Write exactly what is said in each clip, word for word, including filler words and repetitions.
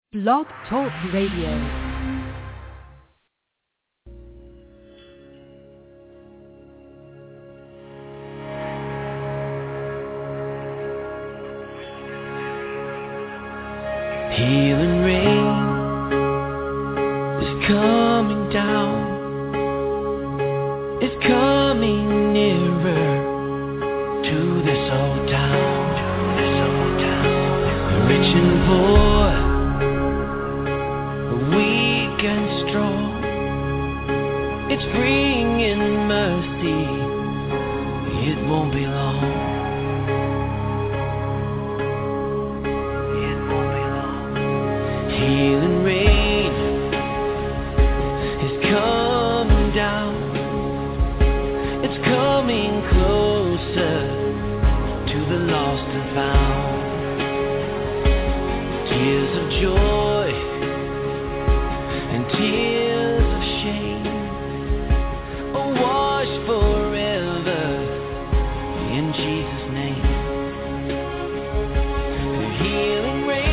Blog Talk Radio. Healing rain is coming down. It's coming nearer to this old town. To this old town. Rich and poor, weak and strong. It's bringing mercy. It won't be long. Healing rain is coming down. It's coming closer to the lost and found. Tears of joy and tears of shame are washed forever in Jesus' name. The healing rain,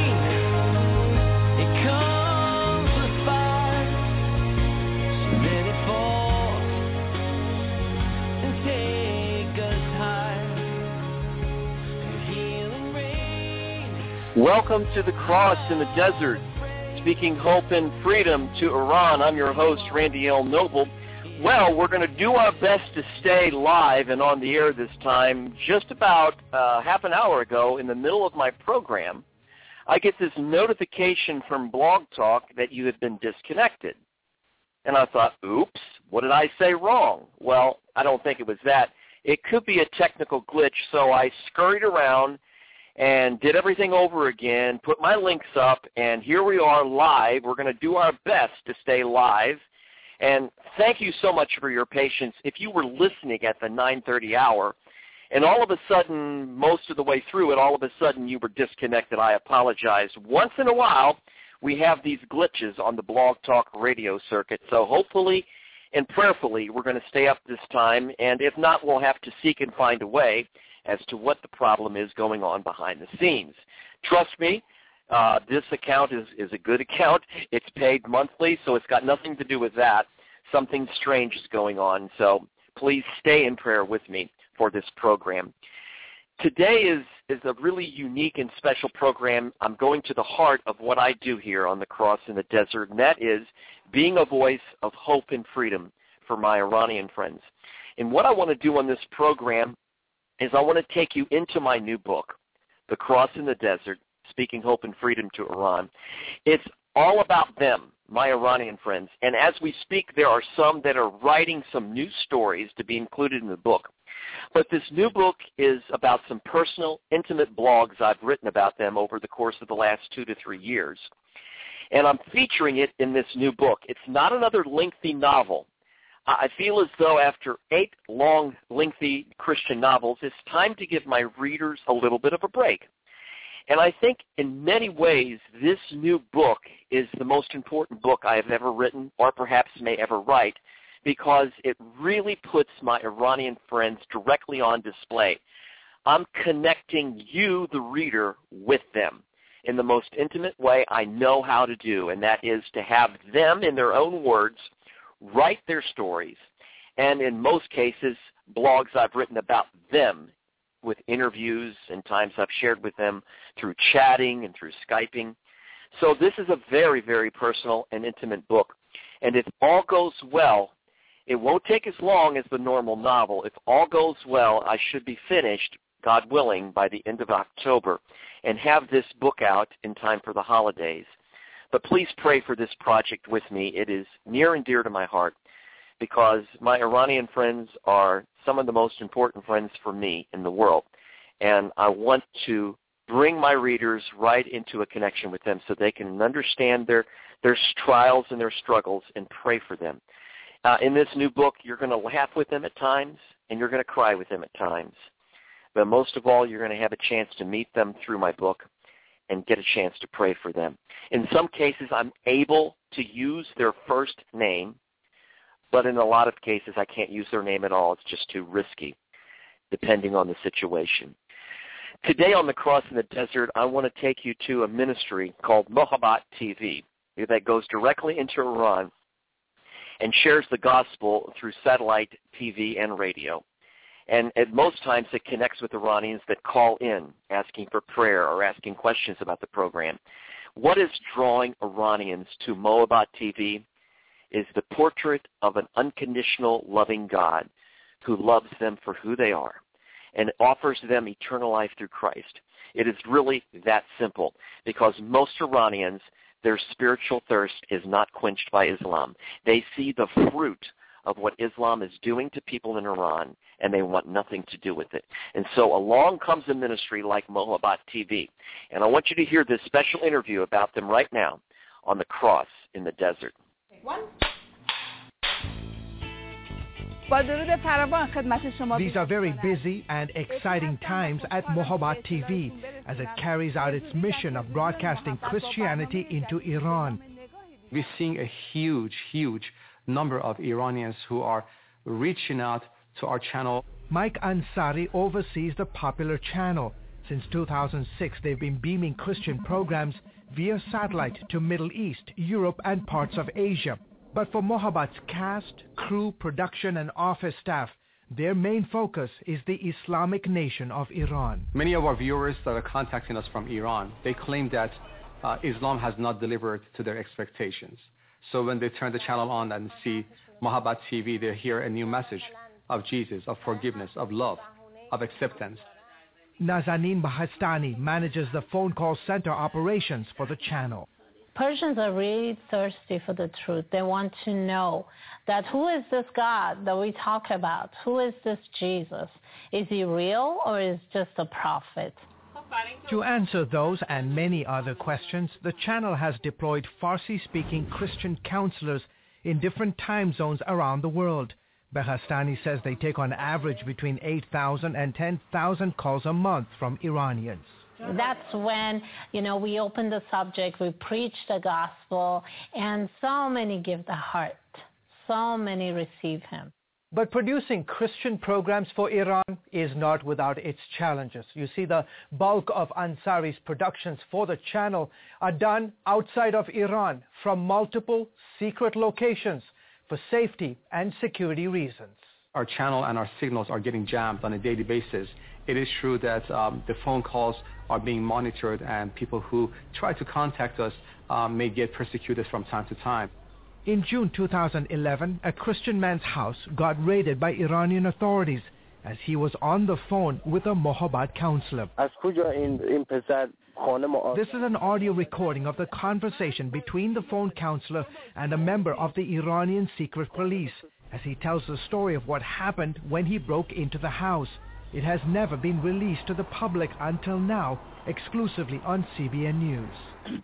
welcome to the Cross in the Desert, speaking hope and freedom to Iran. I'm your host, Randy L. Noble. Well, we're going to do our best to stay live and on the air this time. Just about uh, half an hour ago, in the middle of my program, I get this notification from Blog Talk that you had been disconnected. And I thought, oops, what did I say wrong? Well, I don't think it was that. It could be a technical glitch, so I scurried around and did everything over again, put my links up, and here we are live. We're going to do our best to stay live. And thank you so much for your patience. If you were listening at the nine thirty hour, and all of a sudden, most of the way through it, all of a sudden you were disconnected, I apologize. Once in a while, we have these glitches on the Blog Talk radio circuit, so hopefully and prayerfully we're going to stay up this time, and if not, we'll have to seek and find a way as to what the problem is going on behind the scenes. Trust me, uh, this account is, is a good account. It's paid monthly, so it's got nothing to do with that. Something strange is going on, so please stay in prayer with me for this program. Today is, is a really unique and special program. I'm going to the heart of what I do here on the Cross in the Desert, and that is being a voice of hope and freedom for my Iranian friends. And what I want to do on this program is I want to take you into my new book, The Cross in the Desert, Speaking Hope and Freedom to Iran. It's all about them, my Iranian friends. And as we speak, there are some that are writing some new stories to be included in the book. But this new book is about some personal, intimate blogs I've written about them over the course of the last two to three years. And I'm featuring it in this new book. It's not another lengthy novel. I feel as though after eight long, lengthy Christian novels, it's time to give my readers a little bit of a break. And I think in many ways, this new book is the most important book I have ever written or perhaps may ever write, because it really puts my Iranian friends directly on display. I'm connecting you, the reader, with them in the most intimate way I know how to do, and that is to have them, in their own words, write their stories, and in most cases, blogs I've written about them with interviews and times I've shared with them through chatting and through Skyping. So this is a very, very personal and intimate book. And if all goes well, it won't take as long as the normal novel. If all goes well, I should be finished, God willing, by the end of October and have this book out in time for the holidays. But please pray for this project with me. It is near and dear to my heart because my Iranian friends are some of the most important friends for me in the world. And I want to bring my readers right into a connection with them so they can understand their, their trials and their struggles and pray for them. Uh, in this new book, you're going to laugh with them at times and you're going to cry with them at times. But most of all, you're going to have a chance to meet them through my book and get a chance to pray for them. In some cases, I'm able to use their first name, but in a lot of cases, I can't use their name at all. It's just too risky, depending on the situation. Today on The Cross in the Desert, I want to take you to a ministry called Mohabbat T V that goes directly into Iran and shares the gospel through satellite T V and radio. And at most times it connects with Iranians that call in asking for prayer or asking questions about the program. What is drawing Iranians to Mohabbat T V is the portrait of an unconditional, loving God who loves them for who they are and offers them eternal life through Christ. It is really that simple, because most Iranians, their spiritual thirst is not quenched by Islam. They see the fruit of what Islam is doing to people in Iran, and they want nothing to do with it. And so along comes a ministry like Mohabbat T V. And I want you to hear this special interview about them right now on The Cross in the Desert. One. These are very busy and exciting times at Mohabbat T V as it carries out its mission of broadcasting Christianity into Iran. We're seeing a huge, huge number of Iranians who are reaching out to our channel. Mike Ansari oversees the popular channel. Since two thousand six, they've been beaming Christian programs via satellite to Middle East, Europe, and parts of Asia. But for Mohabbat's cast, crew, production, and office staff, their main focus is the Islamic nation of Iran. Many of our viewers that are contacting us from Iran, they claim that uh, Islam has not delivered to their expectations. So when they turn the channel on and see Mohabbat T V, they hear a new message of Jesus, of forgiveness, of love, of acceptance. Nazanin Bahastani manages the phone call center operations for the channel. Persians are really thirsty for the truth. They want to know that who is this God that we talk about? Who is this Jesus? Is he real or is just a prophet? To answer those and many other questions, the channel has deployed Farsi-speaking Christian counselors in different time zones around the world. Bahastani says they take on average between eight thousand and ten thousand calls a month from Iranians. That's when, you know, we open the subject, we preach the gospel, and so many give the heart. So many receive him. But producing Christian programs for Iran is not without its challenges. You see, the bulk of Ansari's productions for the channel are done outside of Iran from multiple secret locations for safety and security reasons. Our channel and our signals are getting jammed on a daily basis. It is true that um, the phone calls are being monitored, and people who try to contact us um, may get persecuted from time to time. In June two thousand eleven, a Christian man's house got raided by Iranian authorities as he was on the phone with a Mohabbat counselor. This is an audio recording of the conversation between the phone counselor and a member of the Iranian secret police as he tells the story of what happened when he broke into the house. It has never been released to the public until now, exclusively on C B N News.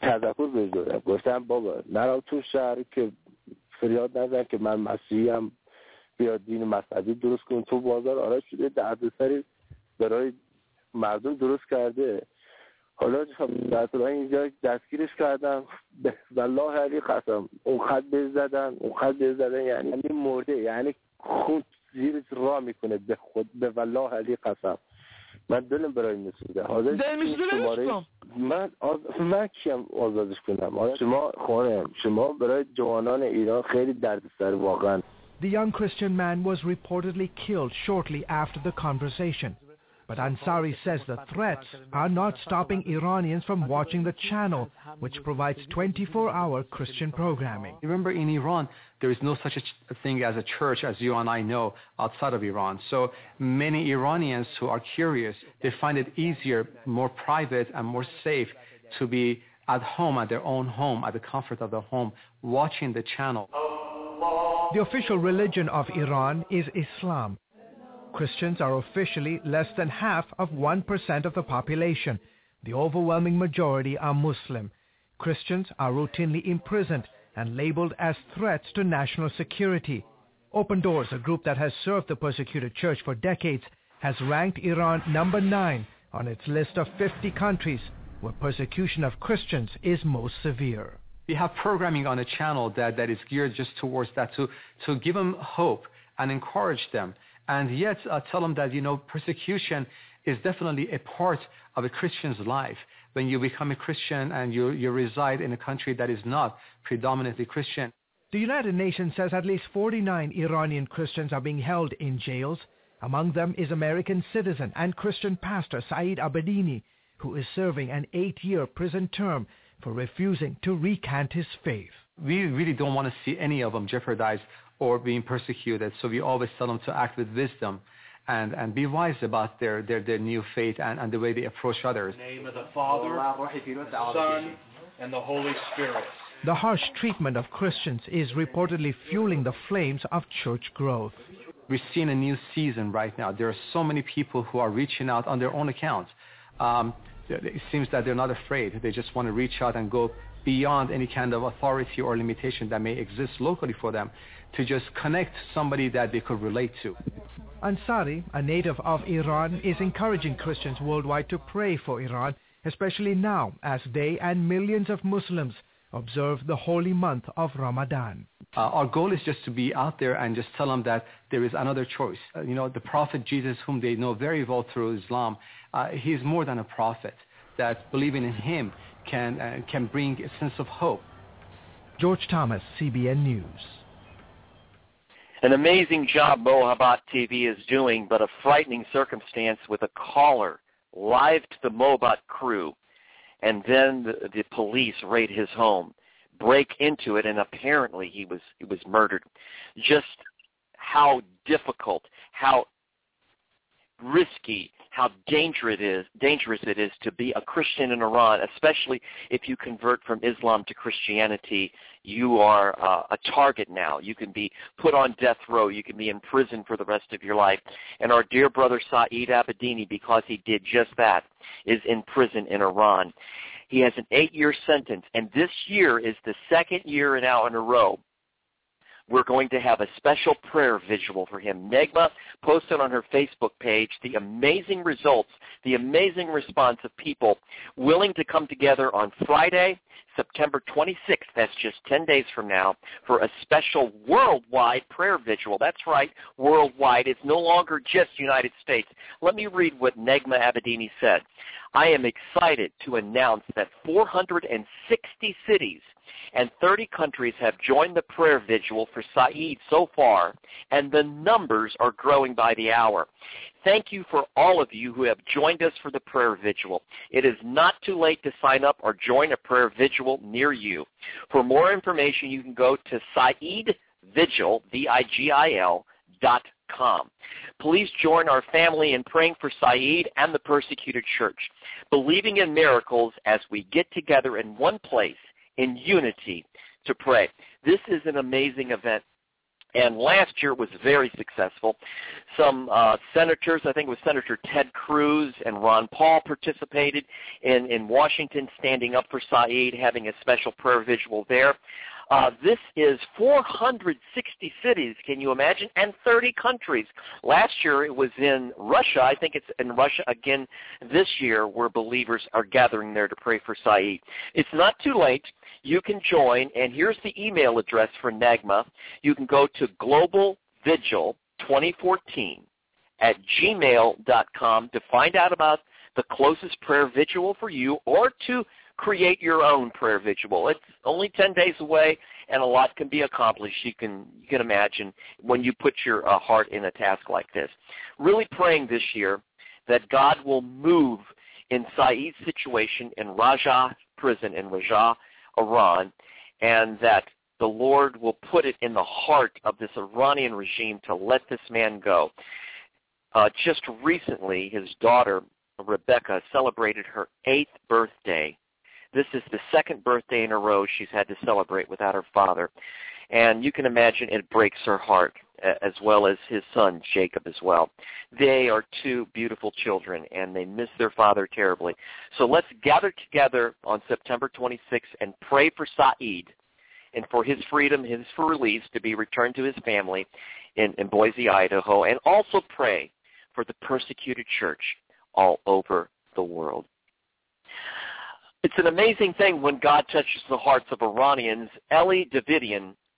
فریاد نزن که من مسیحیم، بیا دین مذهبی درست کن. تو بازار آراش شده دردسری برای مردم درست کرده. حالا در طول اینجا دستگیرش کردم، والله علی قسم اون خط بز زدن اون خط بز زدن یعنی مرده، یعنی خون زیرش راه میکنه به خود، به والله علی قسم من دلم برای میسوزه. حاضر شماره من آز... من کیم آزادش کنم؟ شما خانم شما برای جوانان ایران خیلی دردسر واقعا. The young Christian man was reportedly killed shortly after the conversation. But Ansari says the threats are not stopping Iranians from watching the channel, which provides twenty-four hour Christian programming. Remember, in Iran, there is no such a thing as a church, as you and I know, outside of Iran. So many Iranians who are curious, they find it easier, more private and more safe to be at home, at their own home, at the comfort of their home, watching the channel. The official religion of Iran is Islam. Christians are officially less than half of one percent of the population. The overwhelming majority are Muslim. Christians are routinely imprisoned and labeled as threats to national security. Open Doors, a group that has served the persecuted church for decades, has ranked Iran number nine on its list of fifty countries where persecution of Christians is most severe. We have programming on a channel that, that is geared just towards that, to, to give them hope and encourage them. And yet uh, tell them that, you know, persecution is definitely a part of a Christian's life. When you become a Christian and you, you reside in a country that is not predominantly Christian. The United Nations says at least forty-nine Iranian Christians are being held in jails. Among them is American citizen and Christian pastor Saeed Abedini, who is serving an eight-year prison term for refusing to recant his faith. We really don't want to see any of them jeopardized or being persecuted, so we always tell them to act with wisdom and, and be wise about their, their, their new faith and, and the way they approach others. In the name of the Father, the Son, and the Holy Spirit. The harsh treatment of Christians is reportedly fueling the flames of church growth. We're seeing a new season right now. There are so many people who are reaching out on their own accounts. Um, it seems that they're not afraid. They just want to reach out and go beyond any kind of authority or limitation that may exist locally for them to just connect somebody that they could relate to. Ansari, a native of Iran, is encouraging Christians worldwide to pray for Iran, especially now as they and millions of Muslims observe the holy month of Ramadan. Uh, our goal is just to be out there and just tell them that there is another choice. Uh, you know, the Prophet Jesus, whom they know very well through Islam, uh, he is more than a prophet, that believing in him can, uh, can bring a sense of hope. George Thomas, C B N News. An amazing job Mohabbat T V is doing, but a frightening circumstance with a caller live to the Mohabbat crew. And then the, the police raid his home, break into it, and apparently he was he was murdered. Just how difficult, how risky, how dangerous it is, dangerous it is to be a Christian in Iran, especially if you convert from Islam to Christianity. You are uh, a target now. You can be put on death row. You can be in prison for the rest of your life. And our dear brother Saeed Abedini, because he did just that, is in prison in Iran. He has an eight-year sentence, and this year is the second year now in a row we're going to have a special prayer visual for him. Negma posted on her Facebook page the amazing results, the amazing response of people willing to come together on Friday, September twenty-sixth, that's just ten days from now, for a special worldwide prayer visual. That's right, worldwide. It's no longer just United States. Let me read what Negma Abedini said. I am excited to announce that four hundred sixty cities and thirty countries have joined the prayer vigil for Saeed so far, and the numbers are growing by the hour. Thank you for all of you who have joined us for the prayer vigil. It is not too late to sign up or join a prayer vigil near you. For more information, you can go to Saeed Vigil, V I G I L, dot com. Please join our family in praying for Saeed and the persecuted church, believing in miracles as we get together in one place in unity to pray. This is an amazing event. And last year it was very successful. Some uh, senators, I think it was Senator Ted Cruz and Ron Paul, participated in, in Washington, standing up for Saeed, having a special prayer visual there. Uh, this is four hundred sixty cities, can you imagine, and thirty countries. Last year it was in Russia. I think it's in Russia again this year, where believers are gathering there to pray for Saeed. It's not too late. You can join, and here's the email address for Negma. You can go to global vigil twenty fourteen at gmail dot com to find out about the closest prayer vigil for you, or to create your own prayer vigil. It's only ten days away, and a lot can be accomplished. You can you can imagine when you put your uh, heart in a task like this. Really praying this year that God will move in Saeed's situation in Raja prison in Raja, Iran, and that the Lord will put it in the heart of this Iranian regime to let this man go. Uh, just recently, his daughter, Rebecca, celebrated her eighth birthday. This is the second birthday in a row she's had to celebrate without her father. And you can imagine it breaks her heart, as well as his son, Jacob, as well. They are two beautiful children, and they miss their father terribly. So let's gather together on September twenty-sixth and pray for Saeed and for his freedom, his for release, to be returned to his family in, in Boise, Idaho, and also pray for the persecuted church all over the world. It's an amazing thing when God touches the hearts of Iranians. Elie Davidian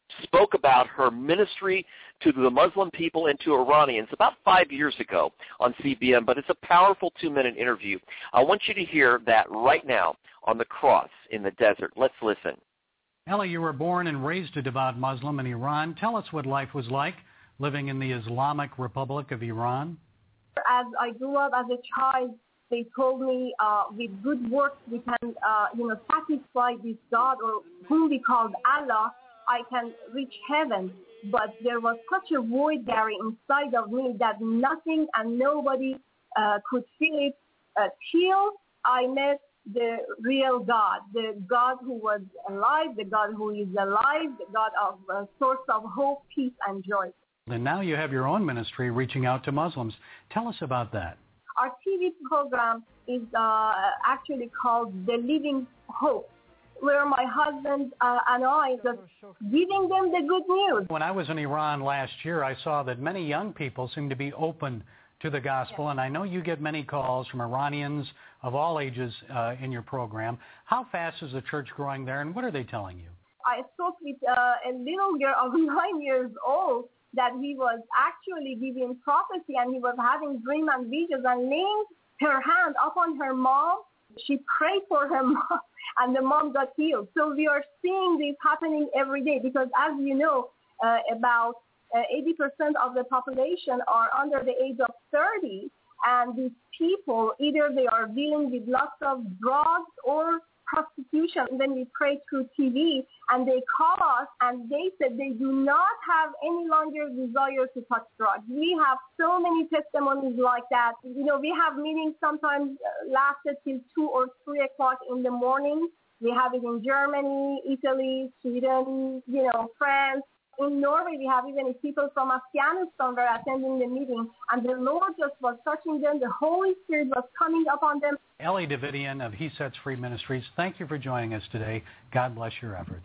spoke about her ministry to the Muslim people and to Iranians about five years ago on C B M, but it's a powerful two-minute interview. I want you to hear that right now on the cross in the desert. Let's listen. Ellie, you were born and raised a devout Muslim in Iran. Tell us what life was like living in the Islamic Republic of Iran. As I grew up as a child, they told me uh, with good works we can, uh, you know, satisfy this God or whom we called Allah. I can reach heaven. But there was such a void, Gary, inside of me that nothing and nobody uh, could fill it uh, till I met the real God, the God who was alive, the God who is alive, the God of uh, source of hope, peace, and joy. And now you have your own ministry reaching out to Muslims. Tell us about that. Our T V program is uh, actually called The Living Hope, where my husband uh, and I just giving them the good news. When I was in Iran last year, I saw that many young people seem to be open to the gospel, yes. And I know you get many calls from Iranians of all ages uh, in your program. How fast is the church growing there, and what are they telling you? I spoke with uh, a little girl of nine years old that he was actually giving prophecy, and he was having dreams and visions and laying her hand upon her mom. She prayed for her mom, and the mom got healed. So we are seeing this happening every day because, as you know, uh, about uh, eighty percent of the population are under the age of thirty, and these people, either they are dealing with lots of drugs or prostitution. Then we pray through T V, and they call us, and they said they do not have any longer desire to touch drugs. We have so many testimonies like that. You know, we have meetings sometimes lasted till two or three o'clock in the morning. We have it in Germany, Italy, Sweden, you know, France. In Norway, we have even people from Afghanistan were attending the meeting, and the Lord just was touching them. The Holy Spirit was coming upon them. Ellie Davidian of He Sets Free Ministries, thank you for joining us today. God bless your efforts.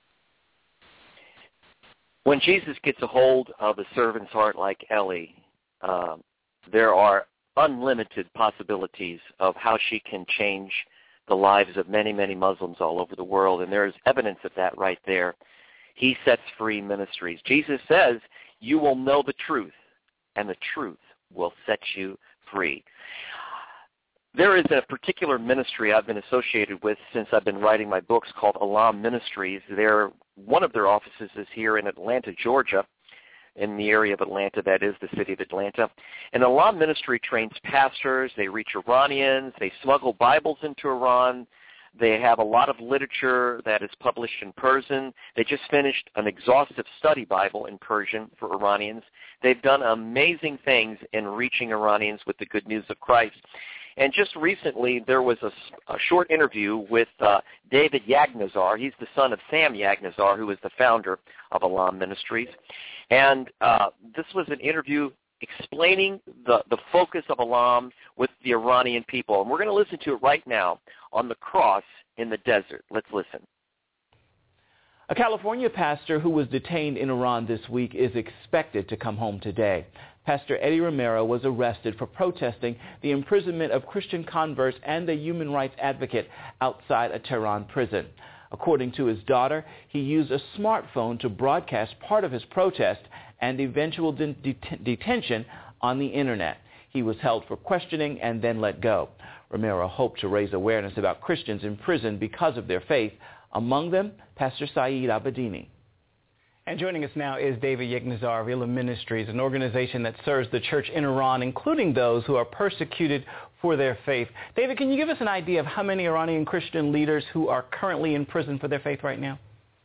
When Jesus gets a hold of a servant's heart like Ellie, uh, there are unlimited possibilities of how she can change the lives of many, many Muslims all over the world, and there is evidence of that right there. He Sets Free Ministries. Jesus says, you will know the truth, and the truth will set you free. There is a particular ministry I've been associated with since I've been writing my books called Alam Ministries. They're, one of their offices is here in Atlanta, Georgia, in the area of Atlanta, that is the city of Atlanta. And Alam Ministry trains pastors. They reach Iranians. They smuggle Bibles into Iran. They have a lot of literature that is published in Persian. They just finished an exhaustive study Bible in Persian for Iranians. They've done amazing things in reaching Iranians with the good news of Christ. And just recently, there was a, a short interview with uh, David Yagnazar. He's the son of Sam Yagnazar, who is the founder of Alam Ministries. And uh, this was an interview explaining the, the focus of Alam with the Iranian people. And we're going to listen to it right now on the cross in the desert. Let's listen. A California pastor who was detained in Iran this week is expected to come home today. Pastor Eddie Romero was arrested for protesting the imprisonment of Christian converts and a human rights advocate outside a Tehran prison. According to his daughter, he used a smartphone to broadcast part of his protest and eventual de- det- detention on the Internet. He was held for questioning and then let go. Romero hoped to raise awareness about Christians in prison because of their faith, among them Pastor Saeed Abedini. And joining us now is David Yagnazar of Elam Ministries, an organization that serves the church in Iran, including those who are persecuted for their faith. David, can you give us an idea of how many Iranian Christian leaders who are currently in prison for their faith right now?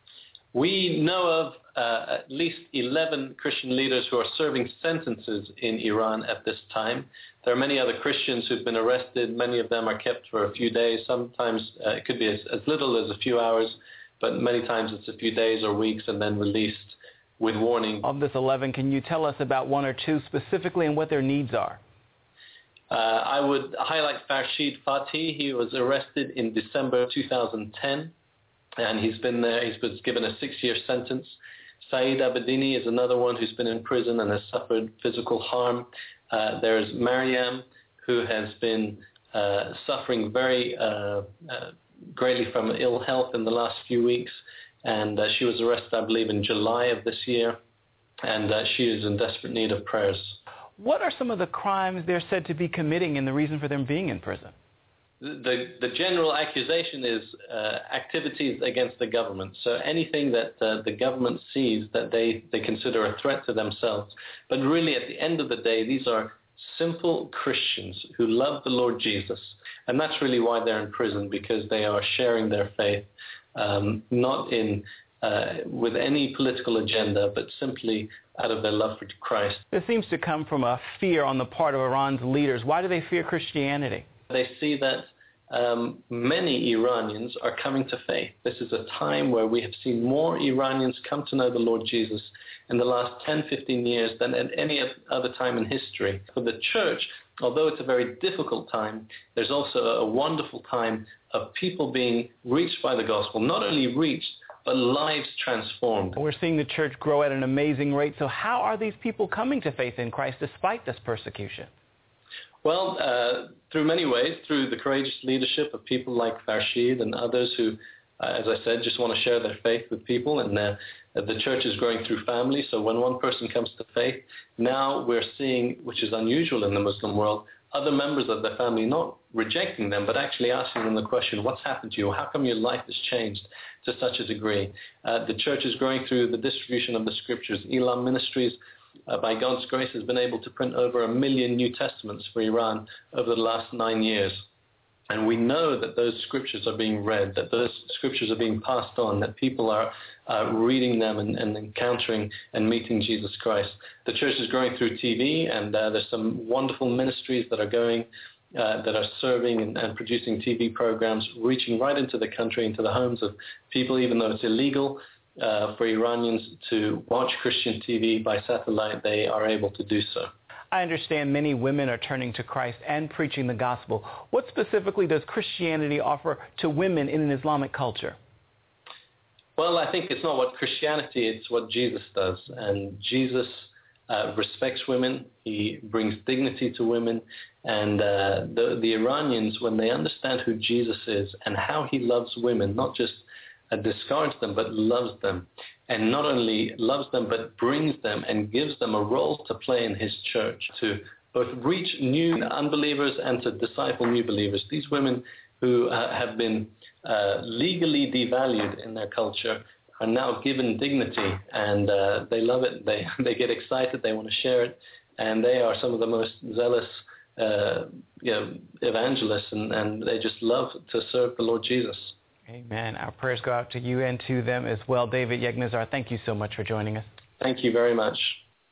We know of uh, at least eleven Christian leaders who are serving sentences in Iran at this time. There are many other Christians who've been arrested. Many of them are kept for a few days. Sometimes uh, it could be as, as little as a few hours, but many times it's a few days or weeks and then released with warning. Of this eleven, can you tell us about one or two specifically and what their needs are? Uh, I would highlight Farshid Fatih. He was arrested in December two thousand ten. And he's been there, he's been given a six-year sentence. Saeed Abedini is another one who's been in prison and has suffered physical harm. Uh, there's Mariam, who has been uh, suffering very uh, uh, greatly from ill health in the last few weeks. and uh, she was arrested, I believe, in July of this year, and uh, she is in desperate need of prayers. What are some of the crimes they're said to be committing and the reason for them being in prison? The, the general accusation is uh, activities against the government. So anything that uh, the government sees that they, they consider a threat to themselves. But really, at the end of the day, these are simple Christians who love the Lord Jesus. And that's really why they're in prison, because they are sharing their faith, um, not in uh, with any political agenda, but simply out of their love for Christ. This seems to come from a fear on the part of Iran's leaders. Why do they fear Christianity? They see that um, many Iranians are coming to faith. This is a time where we have seen more Iranians come to know the Lord Jesus in the last ten, fifteen years than at any other time in history. For the church, although it's a very difficult time, there's also a wonderful time of people being reached by the gospel, not only reached, but lives transformed. We're seeing the church grow at an amazing rate. So how are these people coming to faith in Christ despite this persecution? Well, uh, through many ways, through the courageous leadership of people like Farshid and others who, uh, as I said, just want to share their faith with people. And uh, the church is growing through family. So when one person comes to faith, now we're seeing, which is unusual in the Muslim world, other members of their family not rejecting them, but actually asking them the question, what's happened to you? How come your life has changed to such a degree? Uh, the church is growing through the distribution of the scriptures. Elam Ministries, uh, by God's grace, has been able to print over a million New Testaments for Iran over the last nine years. And we know that those scriptures are being read, that those scriptures are being passed on, that people are uh, reading them and, and encountering and meeting Jesus Christ. The church is growing through T V, and uh, there's some wonderful ministries that are going, uh, that are serving and, and producing T V programs, reaching right into the country, into the homes of people, even though it's illegal uh, for Iranians to watch Christian T V by satellite, they are able to do so. I understand many women are turning to Christ and preaching the gospel. What specifically does Christianity offer to women in an Islamic culture? Well, I think it's not what Christianity, it's what Jesus does. And Jesus uh, respects women. He brings dignity to women. And uh, the, the Iranians, when they understand who Jesus is and how he loves women, not just uh, discards them, but loves them. And not only loves them, but brings them and gives them a role to play in his church to both reach new unbelievers and to disciple new believers. These women who uh, have been uh, legally devalued in their culture are now given dignity, and uh, they love it. They, they get excited. They want to share it. And they are some of the most zealous uh, you know, evangelists, and, and they just love to serve the Lord Jesus. Amen. Our prayers go out to you and to them as well. David Yegnazar, thank you so much for joining us. Thank you very much.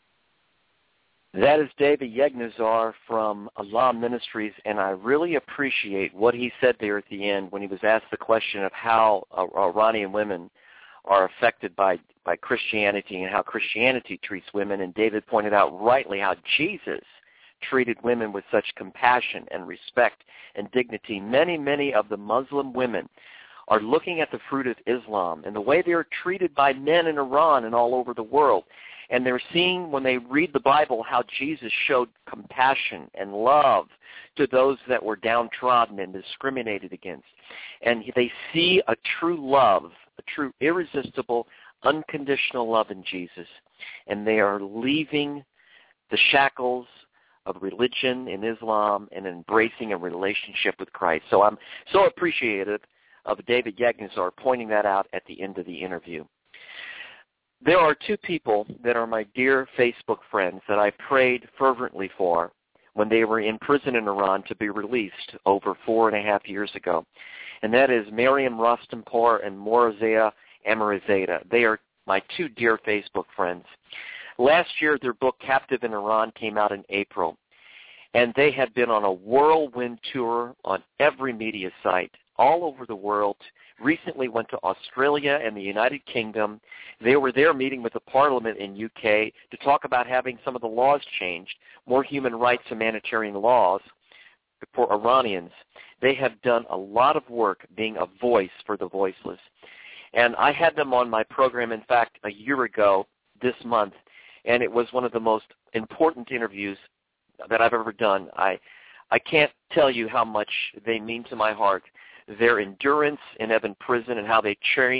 That is David Yegnazar from Elam Ministries, and I really appreciate what he said there at the end when he was asked the question of how uh, Iranian women are affected by, by Christianity and how Christianity treats women. And David pointed out rightly how Jesus treated women with such compassion and respect and dignity. Many, many of the Muslim women are looking at the fruit of Islam and the way they are treated by men in Iran and all over the world. And they're seeing, when they read the Bible, how Jesus showed compassion and love to those that were downtrodden and discriminated against. And they see a true love, a true irresistible, unconditional love in Jesus. And they are leaving the shackles of religion in Islam and embracing a relationship with Christ. So I'm so appreciative of David Yegnazar pointing that out at the end of the interview. There are two people that are my dear Facebook friends that I prayed fervently for when they were in prison in Iran to be released over four and a half years ago. And that is Miriam Rostampour and Morazea Amirizada. They are my two dear Facebook friends. Last year, their book, Captive in Iran, came out in April. And they had been on a whirlwind tour on every media site all over the world, recently went to Australia and the United Kingdom. They were there meeting with the Parliament in U K to talk about having some of the laws changed, more human rights and humanitarian laws for Iranians. They have done a lot of work being a voice for the voiceless. And I had them on my program, in fact, a year ago this month, and it was one of the most important interviews that I've ever done. I, I can't tell you how much they mean to my heart. Their endurance in Evin prison and how they treat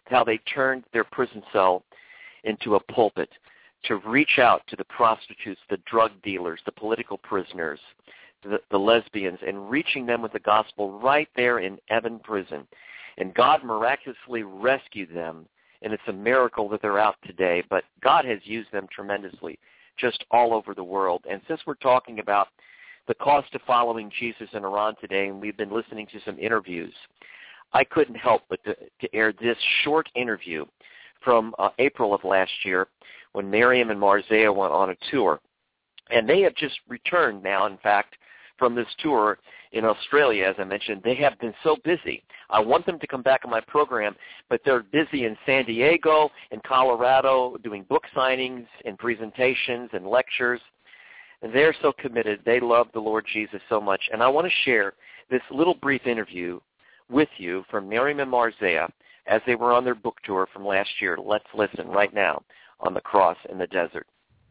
how they turned their prison cell into a pulpit to reach out to the prostitutes, the drug dealers, the political prisoners, the, the lesbians, and reaching them with the gospel right there in Evan Prison. And God miraculously rescued them, and it's a miracle that they're out today. But God has used them tremendously just all over the world. And since we're talking about the cost of following Jesus in Iran today, and we've been listening to some interviews, I couldn't help but to, to air this short interview from uh, April of last year when Miriam and Marzieh went on a tour. And they have just returned now, in fact, from this tour in Australia, as I mentioned. They have been so busy. I want them to come back on my program, but they're busy in San Diego and Colorado doing book signings and presentations and lectures. And they're so committed. They love the Lord Jesus so much. And I want to share this little brief interview with you from Miriam and Marzieh as they were on their book tour from last year. Let's listen right now on The Cross in the Desert.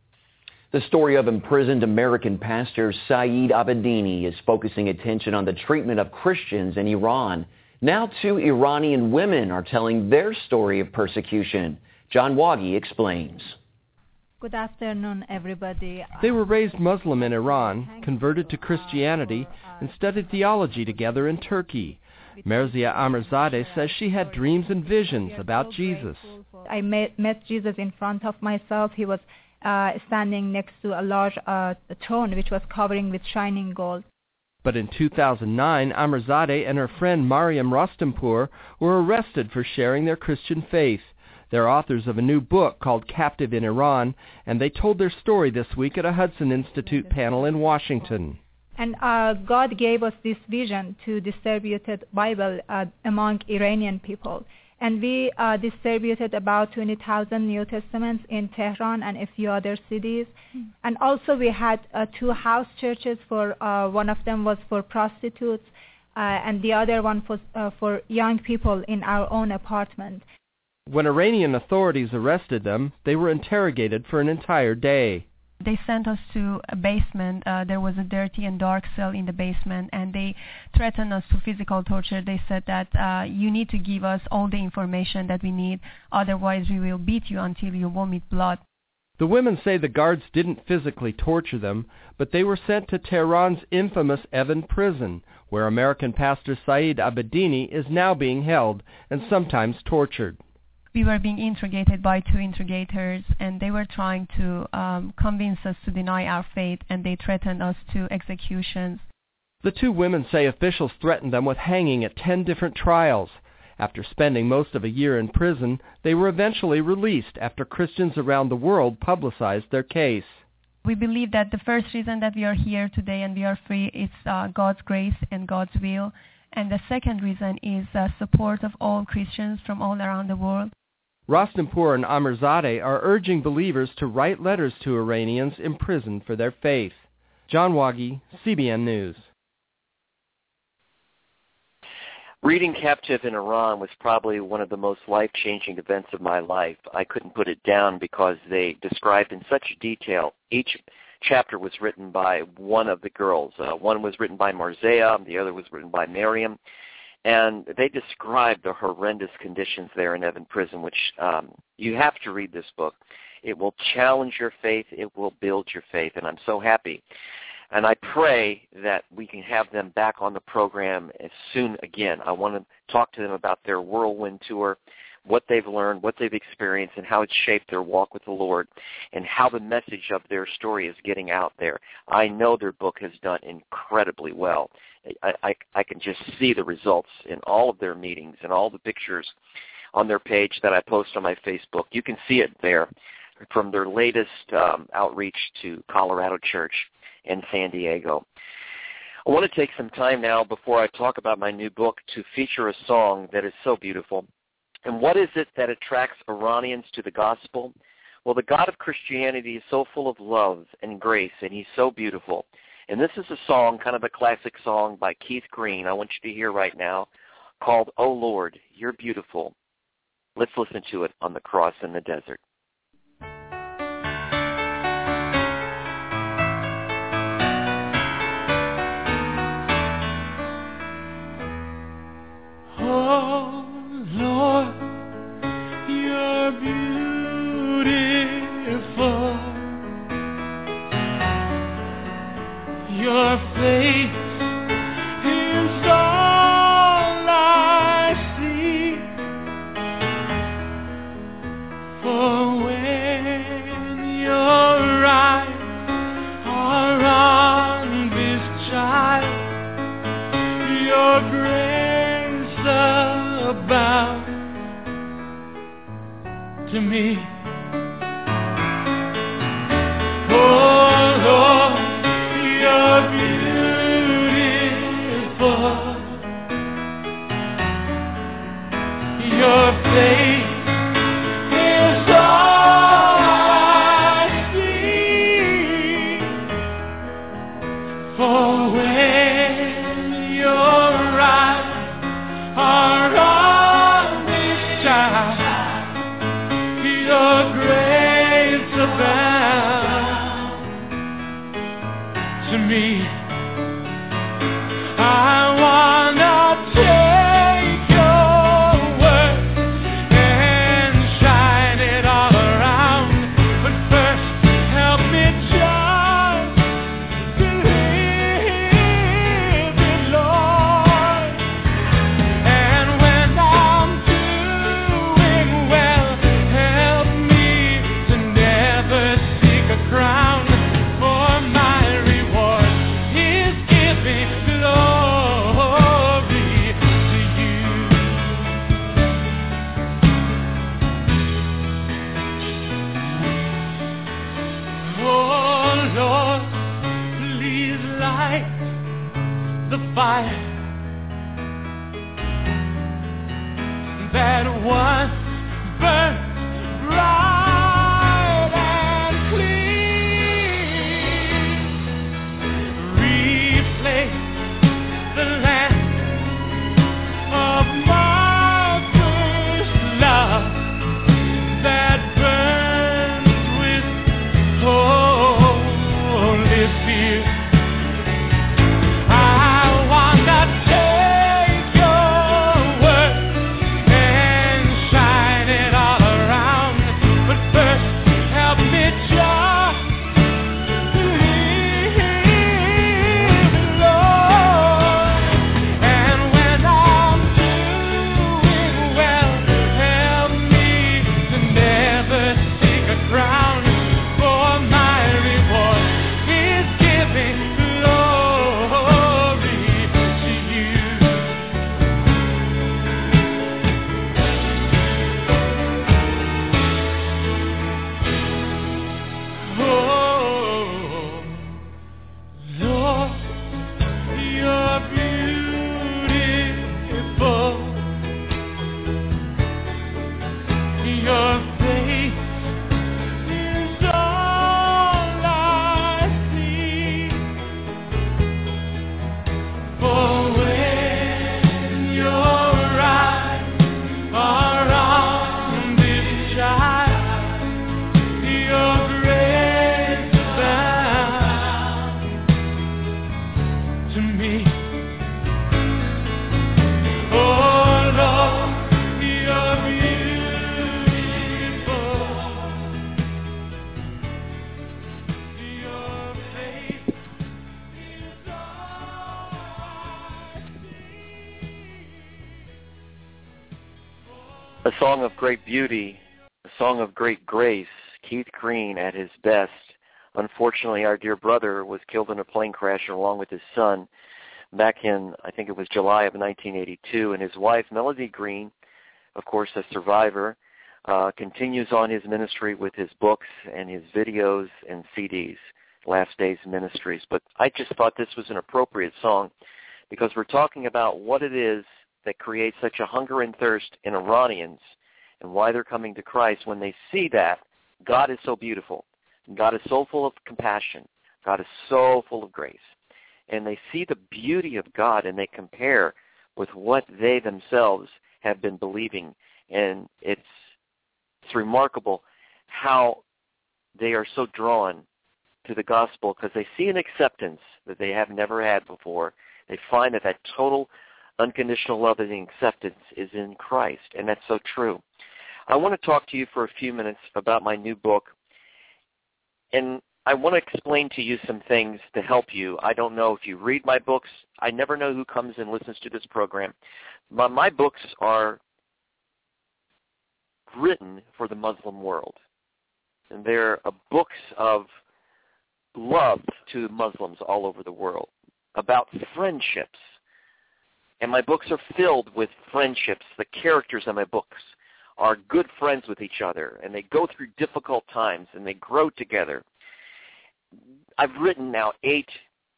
The story of imprisoned American pastor Saeed Abedini is focusing attention on the treatment of Christians in Iran. Now two Iranian women are telling their story of persecution. John Wagi explains. Good afternoon, everybody. They were raised Muslim in Iran, converted to Christianity, and studied theology together in Turkey. Marzieh Amirzadeh says she had dreams and visions about Jesus. I met, met Jesus in front of myself. He was uh, standing next to a large uh, throne which was covering with shining gold. But in two thousand nine, Amirzadeh and her friend Mariam Rostampour were arrested for sharing their Christian faith. They're authors of a new book called Captive in Iran, and they told their story this week at a Hudson Institute panel in Washington. And uh, God gave us this vision to distribute the Bible uh, among Iranian people. And we uh, distributed about twenty thousand New Testaments in Tehran and a few other cities. Mm. And also we had uh, two house churches. For uh, one of them was for prostitutes, uh, and the other one was uh, for young people in our own apartment. When Iranian authorities arrested them, they were interrogated for an entire day. They sent us to a basement. Uh, there was a dirty and dark cell in the basement, and they threatened us to physical torture. They said that uh, you need to give us all the information that we need, otherwise we will beat you until you vomit blood. The women say the guards didn't physically torture them, but they were sent to Tehran's infamous Evan Prison, where American pastor Saeed Abedini is now being held and sometimes tortured. We were being interrogated by two interrogators, and they were trying to um, convince us to deny our faith, and they threatened us to executions. The two women say officials threatened them with hanging at ten different trials. After spending most of a year in prison, they were eventually released after Christians around the world publicized their case. We believe that the first reason that we are here today and we are free is uh, God's grace and God's will. And the second reason is the support of all Christians from all around the world. Rostampour and Amirzadeh are urging believers to write letters to Iranians imprisoned for their faith. John Wagi, C B N News. Reading Captive in Iran was probably one of the most life-changing events of my life. I couldn't put it down because they described in such detail. Each chapter was written by one of the girls. Uh, one was written by Marzieh, the other was written by Miriam. And they describe the horrendous conditions there in Evan Prison, which um, you have to read this book. It will challenge your faith. It will build your faith. And I'm so happy. And I pray that we can have them back on the program as soon again. I want to talk to them about their whirlwind tour, what they've learned, what they've experienced, and how it's shaped their walk with the Lord, and how the message of their story is getting out there. I know their book has done incredibly well. I, I, I can just see the results in all of their meetings and all the pictures on their page that I post on my Facebook. You can see it there from their latest um, outreach to Colorado Church in San Diego. I want to take some time now before I talk about my new book to feature a song that is so beautiful. And what is it that attracts Iranians to the gospel? Well, the God of Christianity is so full of love and grace, and he's so beautiful. And this is a song, kind of a classic song by Keith Green, I want you to hear right now, called, "Oh Lord, You're Beautiful." Let's listen to it on The Cross in the Desert. Oh Lord, you're beautiful. Your face is all I see. For when your eyes are on this child, your grace abounds to me. Oh Lord, you're beautiful. Your face is all I see. For when your eyes are on this child, your grace abounds to me. I wanna take your word and shine it all around, but first help me just believe it, Lord. And when I'm doing well, help me to never seek a crown, for my reward is giving glory to you. Oh Lord, please light the fire that once burnt bright and clean. Replace the lamp of my first love that burns with holy fear. I wanna take your word and shine it all around, but first help me just believe it, Lord. And when I'm doing well, help me to never seek a crown, for my reward is giving glory to you. Oh Lord, you're beautiful. Your face is all I see. For when your eyes are on this child, your grace abounds to me. Oh Lord, you're beautiful. Your face is all I A song of great beauty, a song of great grace, Keith Green at his best. Unfortunately, our dear brother was killed in a plane crash along with his son back in, I think it was July of nineteen eighty-two, and his wife, Melody Green, of course, a survivor, uh, continues on his ministry with his books and his videos and C Ds, Last Days Ministries. But I just thought this was an appropriate song because we're talking about what it is that creates such a hunger and thirst in Iranians and why they're coming to Christ when they see that God is so beautiful. God is so full of compassion. God is so full of grace. And they see the beauty of God and they compare with what they themselves have been believing. And it's it's remarkable how they are so drawn to the gospel because they see an acceptance that they have never had before. They find that that total unconditional love and acceptance is in Christ, and that's so true. I want to talk to you for a few minutes about my new book, and I want to explain to you some things to help you. I don't know if you read my books. I never know who comes and listens to this program. My, my books are written for the Muslim world, and they're uh, books of love to Muslims all over the world, about friendships. And my books are filled with friendships. The characters in my books are good friends with each other, and they go through difficult times, and they grow together. I've written now eight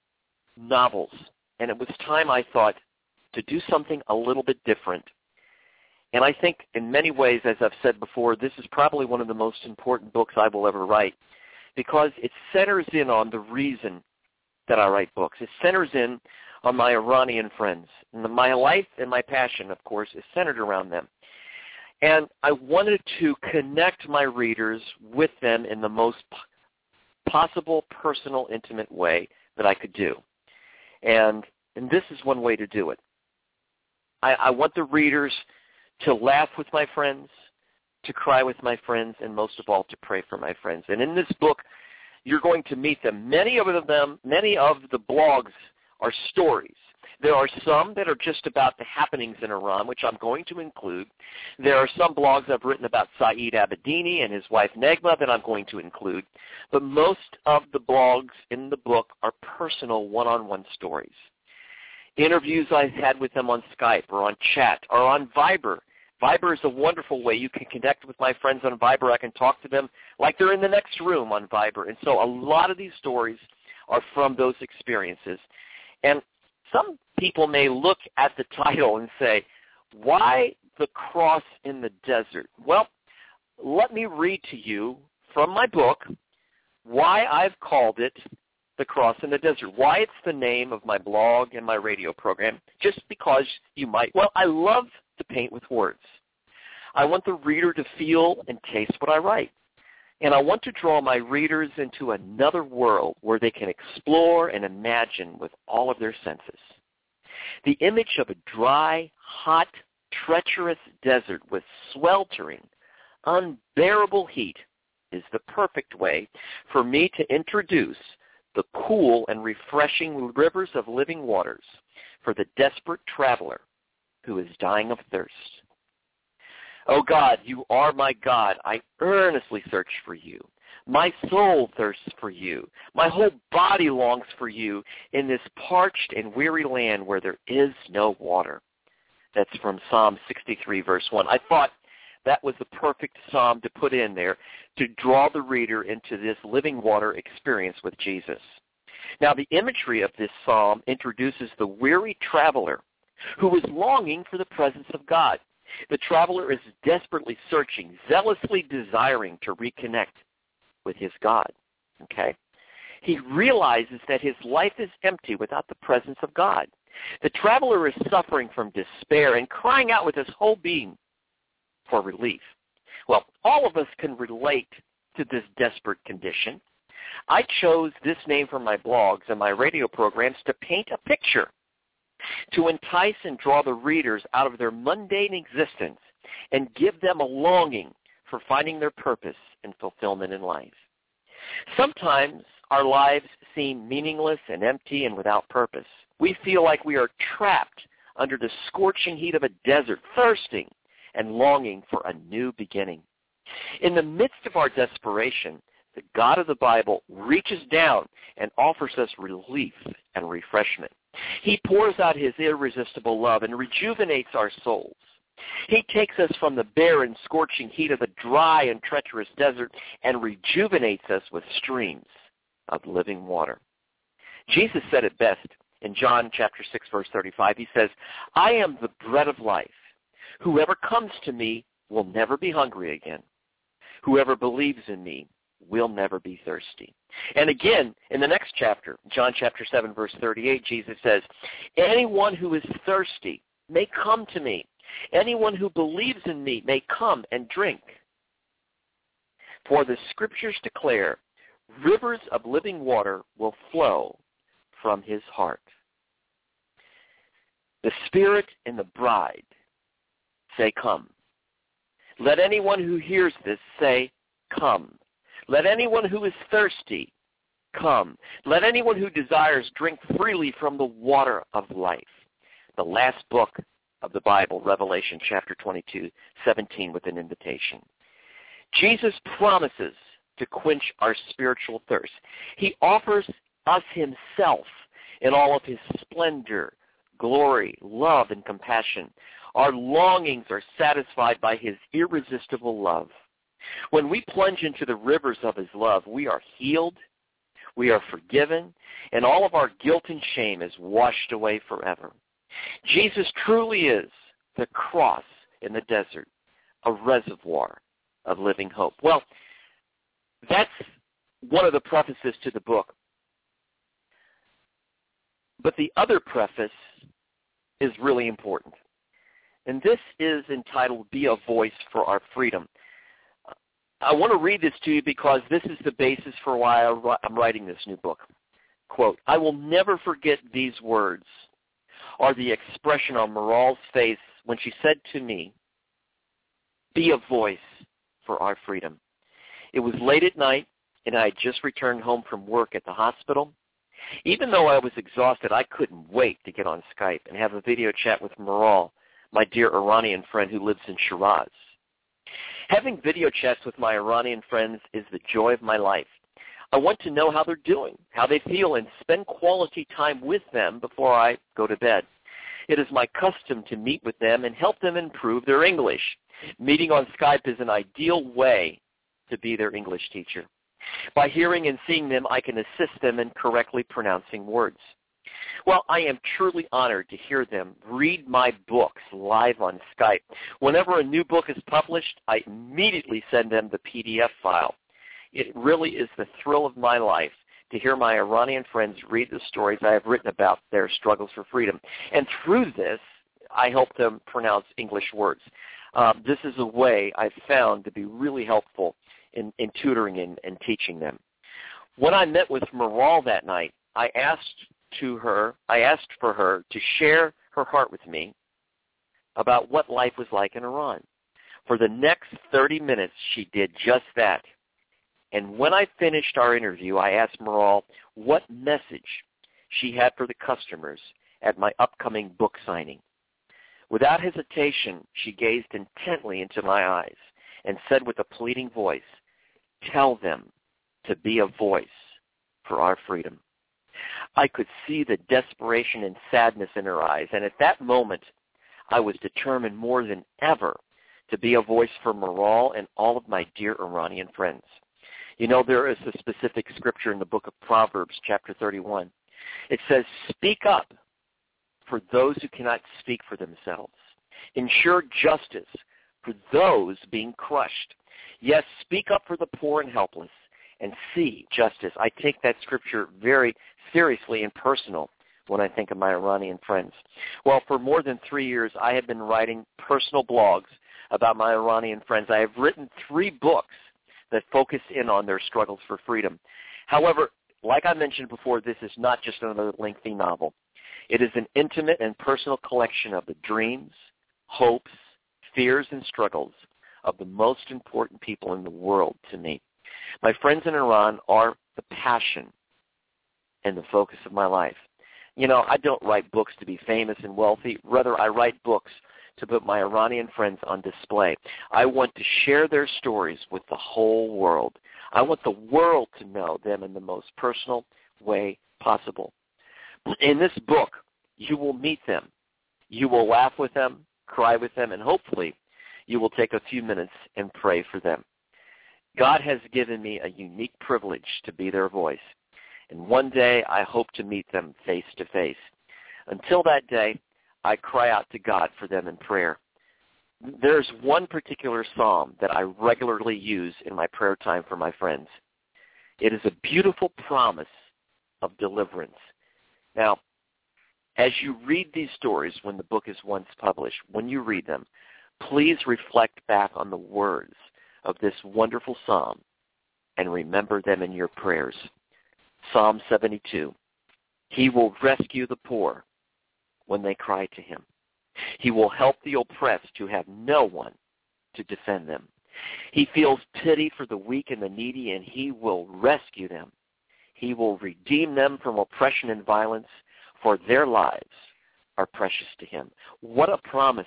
novels, and it was time, I thought, to do something a little bit different. And I think in many ways, as I've said before, this is probably one of the most important books I will ever write, because it centers in on the reason that I write books. It centers in on my Iranian friends. And my life and my passion, of course, is centered around them. And I wanted to connect my readers with them in the most possible, personal, intimate way that I could do. And, and this is one way to do it. I, I want the readers to laugh with my friends, to cry with my friends, and most of all, to pray for my friends. And in this book, you're going to meet them. Many of them, many of the blogs are stories. There are some that are just about the happenings in Iran, which I'm going to include. There are some blogs I've written about Saeed Abedini and his wife Negma that I'm going to include. But most of the blogs in the book are personal one-on-one stories. Interviews I've had with them on Skype or on chat or on Viber. Viber is a wonderful way you can connect with my friends on Viber. I can talk to them like they're in the next room on Viber. And so a lot of these stories are from those experiences. And some people may look at the title and say, why the cross in the desert? Well, let me read to you from my book why I've called it The Cross in the Desert, why it's the name of my blog and my radio program, just because you might. Well, I love to paint with words. I want the reader to feel and taste what I write. And I want to draw my readers into another world where they can explore and imagine with all of their senses. The image of a dry, hot, treacherous desert with sweltering, unbearable heat is the perfect way for me to introduce the cool and refreshing rivers of living waters for the desperate traveler who is dying of thirst. Oh God, you are my God. I earnestly search for you. My soul thirsts for you. My whole body longs for you in this parched and weary land where there is no water. That's from Psalm sixty-three, verse one. I thought that was the perfect psalm to put in there to draw the reader into this living water experience with Jesus. Now, the imagery of this psalm introduces the weary traveler who is longing for the presence of God. The traveler is desperately searching, zealously desiring to reconnect with his God. Okay? He realizes that his life is empty without the presence of God. The traveler is suffering from despair and crying out with his whole being for relief. Well, all of us can relate to this desperate condition. I chose this name for my blogs and my radio programs to paint a picture, to entice and draw the readers out of their mundane existence and give them a longing for finding their purpose and fulfillment in life. Sometimes our lives seem meaningless and empty and without purpose. We feel like we are trapped under the scorching heat of a desert, thirsting and longing for a new beginning. In the midst of our desperation, the God of the Bible reaches down and offers us relief and refreshment. He pours out his irresistible love and rejuvenates our souls. He takes us from the barren, scorching heat of the dry and treacherous desert and rejuvenates us with streams of living water. Jesus said it best in John chapter six, verse thirty-five. He says, I am the bread of life. Whoever comes to me will never be hungry again. Whoever believes in me will never be thirsty. And again, in the next chapter, John chapter seven, verse thirty-eight, Jesus says, anyone who is thirsty may come to me. Anyone who believes in me may come and drink. For the scriptures declare, rivers of living water will flow from his heart. The Spirit and the bride say, come. Let anyone who hears this say, come. Let anyone who is thirsty come. Let anyone who desires drink freely from the water of life. The last book of the Bible, Revelation chapter twenty-two, seventeen, with an invitation. Jesus promises to quench our spiritual thirst. He offers us himself in all of his splendor, glory, love, and compassion. Our longings are satisfied by his irresistible love. When we plunge into the rivers of his love, we are healed, we are forgiven, and all of our guilt and shame is washed away forever. Jesus truly is the cross in the desert, a reservoir of living hope. Well, that's one of the prefaces to the book. But the other preface is really important. And this is entitled, Be a Voice for Our Freedom. I want to read this to you because this is the basis for why I'm writing this new book. Quote, I will never forget these words or the expression on Maral's face when she said to me, be a voice for our freedom. It was late at night, and I had just returned home from work at the hospital. Even though I was exhausted, I couldn't wait to get on Skype and have a video chat with Maral, my dear Iranian friend who lives in Shiraz. Having video chats with my Iranian friends is the joy of my life. I want to know how they're doing, how they feel, and spend quality time with them before I go to bed. It is my custom to meet with them and help them improve their English. Meeting on Skype is an ideal way to be their English teacher. By hearing and seeing them, I can assist them in correctly pronouncing words. Well, I am truly honored to hear them read my books live on Skype. Whenever a new book is published, I immediately send them the P D F file. It really is the thrill of my life to hear my Iranian friends read the stories I have written about their struggles for freedom. And through this, I help them pronounce English words. Uh, this is a way I've found to be really helpful in, in tutoring and, and teaching them. When I met with Maral that night, I asked to her, I asked for her to share her heart with me about what life was like in Iran. For the next thirty minutes, she did just that. And when I finished our interview, I asked Maral what message she had for the customers at my upcoming book signing. Without hesitation, she gazed intently into my eyes and said with a pleading voice, tell them to be a voice for our freedom. I could see the desperation and sadness in her eyes, and at that moment, I was determined more than ever to be a voice for Maral and all of my dear Iranian friends. You know, there is a specific scripture in the book of Proverbs, chapter thirty-one. It says, speak up for those who cannot speak for themselves. Ensure justice for those being crushed. Yes, speak up for the poor and helpless and see justice. I take that scripture very seriously and personal when I think of my Iranian friends. Well, for more than three years, I have been writing personal blogs about my Iranian friends. I have written three books that focus in on their struggles for freedom. However, like I mentioned before, this is not just another lengthy novel. It is an intimate and personal collection of the dreams, hopes, fears, and struggles of the most important people in the world to me. My friends in Iran are the passion and the focus of my life. You know, I don't write books to be famous and wealthy. Rather, I write books to put my Iranian friends on display. I want to share their stories with the whole world. I want the world to know them in the most personal way possible. In this book, you will meet them. You will laugh with them, cry with them, and hopefully you will take a few minutes and pray for them. God has given me a unique privilege to be their voice, and one day I hope to meet them face to face. Until that day, I cry out to God for them in prayer. There's one particular psalm that I regularly use in my prayer time for my friends. It is a beautiful promise of deliverance. Now, as you read these stories when the book is once published, when you read them, please reflect back on the words of this wonderful psalm and remember them in your prayers. Psalm seventy-two, he will rescue the poor when they cry to him. He will help the oppressed who have no one to defend them. He feels pity for the weak and the needy, and he will rescue them. He will redeem them from oppression and violence, for their lives are precious to him. What a promise.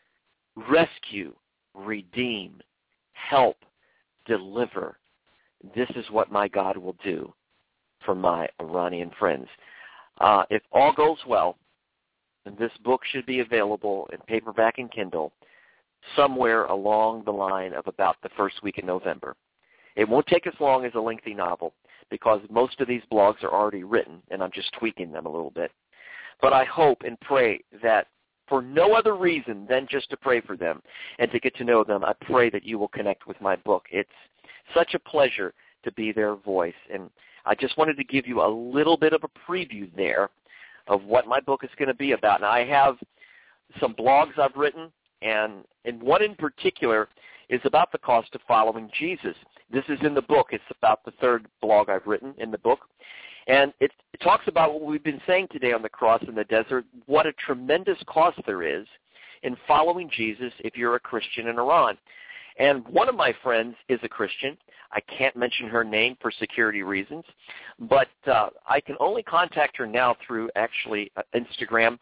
Rescue, redeem, help, deliver. This is what my God will do for my Iranian friends. Uh, if all goes well, then this book should be available in paperback and Kindle somewhere along the line of about the first week in November. It won't take as long as a lengthy novel because most of these blogs are already written, and I'm just tweaking them a little bit. But I hope and pray that for no other reason than just to pray for them and to get to know them, I pray that you will connect with my book. It's such a pleasure to be their voice, and I just wanted to give you a little bit of a preview there of what my book is going to be about. Now, I have some blogs I've written, and, and one in particular is about the cost of following Jesus. This is in the book. It's about the third blog I've written in the book. And it, it talks about what we've been saying today on the cross in the desert, what a tremendous cost there is in following Jesus if you're a Christian in Iran. And one of my friends is a Christian. I can't mention her name for security reasons, but uh, I can only contact her now through actually uh, Instagram,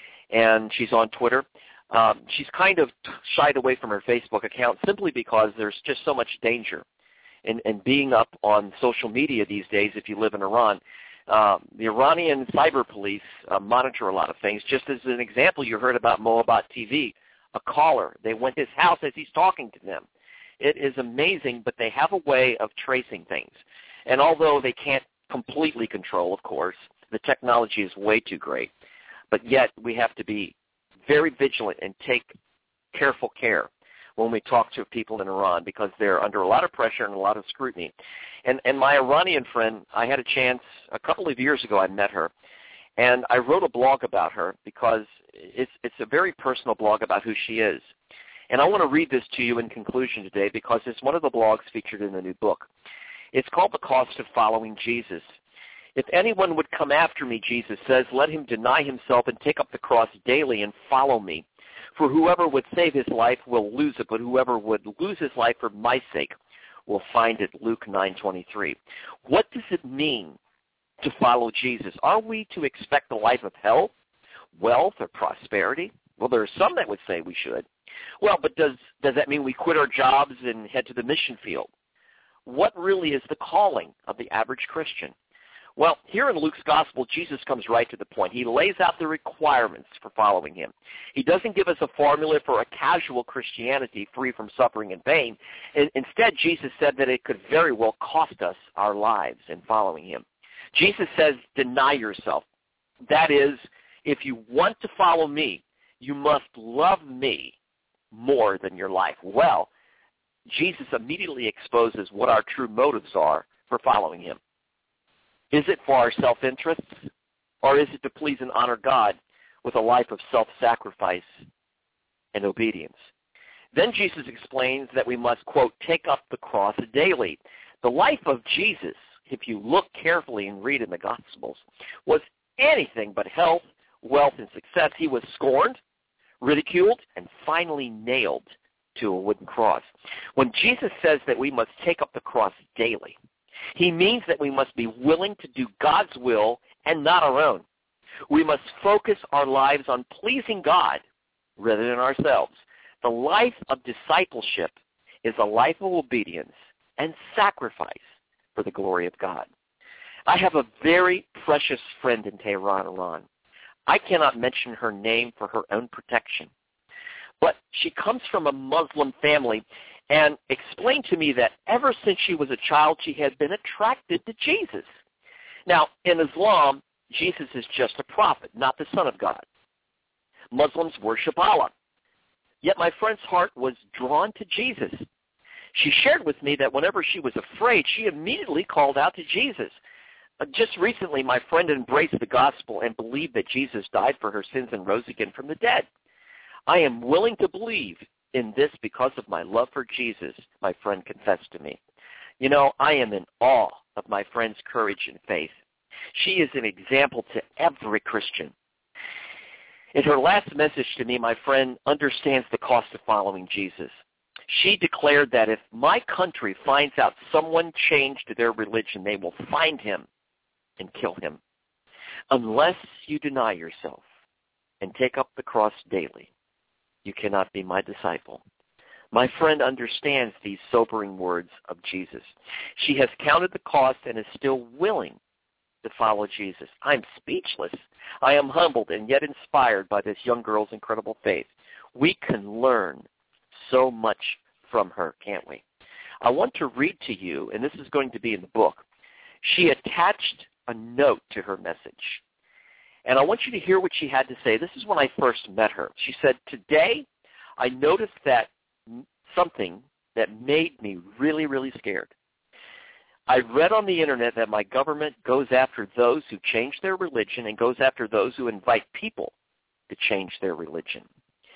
and she's on Twitter. Um, she's kind of shied away from her Facebook account simply because there's just so much danger in, in being up on social media these days if you live in Iran. Uh, the Iranian cyber police uh, monitor a lot of things. Just as an example, you heard about Moabit T V, a caller. They went to his house as he's talking to them. It is amazing, but they have a way of tracing things. And although they can't completely control, of course, the technology is way too great. But yet we have to be very vigilant and take careful care when we talk to people in Iran because they're under a lot of pressure and a lot of scrutiny. And, and my Iranian friend, I had a chance a couple of years ago, I met her, and I wrote a blog about her because it's, it's a very personal blog about who she is. And I want to read this to you in conclusion today because it's one of the blogs featured in the new book. It's called The Cost of Following Jesus. If anyone would come after me, Jesus says, let him deny himself and take up the cross daily and follow me. For whoever would save his life will lose it, but whoever would lose his life for my sake will find it, Luke nine twenty-three. What does it mean to follow Jesus? Are we to expect a life of health, wealth, or prosperity? Well, there are some that would say we should. Well, but does, does that mean we quit our jobs and head to the mission field? What really is the calling of the average Christian? Well, here in Luke's gospel, Jesus comes right to the point. He lays out the requirements for following him. He doesn't give us a formula for a casual Christianity free from suffering and pain. Instead, Jesus said that it could very well cost us our lives in following him. Jesus says, deny yourself. That is, if you want to follow me, you must love me more than your life. Well, Jesus immediately exposes what our true motives are for following him. Is it for our self-interests, or is it to please and honor God with a life of self-sacrifice and obedience? Then Jesus explains that we must, quote, take up the cross daily. The life of Jesus, if you look carefully and read in the Gospels, was anything but health, wealth, and success. He was scorned, ridiculed, and finally nailed to a wooden cross. When Jesus says that we must take up the cross daily, he means that we must be willing to do God's will and not our own. We must focus our lives on pleasing God rather than ourselves. The life of discipleship is a life of obedience and sacrifice for the glory of God. I have a very precious friend in Tehran, Iran. I cannot mention her name for her own protection. But she comes from a Muslim family and explained to me that ever since she was a child, she had been attracted to Jesus. Now, in Islam, Jesus is just a prophet, not the Son of God. Muslims worship Allah. Yet my friend's heart was drawn to Jesus. She shared with me that whenever she was afraid, she immediately called out to Jesus. Just recently, my friend embraced the gospel and believed that Jesus died for her sins and rose again from the dead. I am willing to believe in this because of my love for Jesus, my friend confessed to me. You know, I am in awe of my friend's courage and faith. She is an example to every Christian. In her last message to me, my friend understands the cost of following Jesus. She declared that if my country finds out someone changed their religion, they will find him and kill him. Unless you deny yourself and take up the cross daily, you cannot be my disciple. My friend understands these sobering words of Jesus. She has counted the cost and is still willing to follow Jesus. I'm speechless. I am humbled and yet inspired by this young girl's incredible faith. We can learn so much from her, can't we? I want to read to you, and this is going to be in the book. She attached a note to her message. And I want you to hear what she had to say. This is when I first met her. She said, today I noticed that something that made me really, really scared. I read on the internet that my government goes after those who change their religion and goes after those who invite people to change their religion.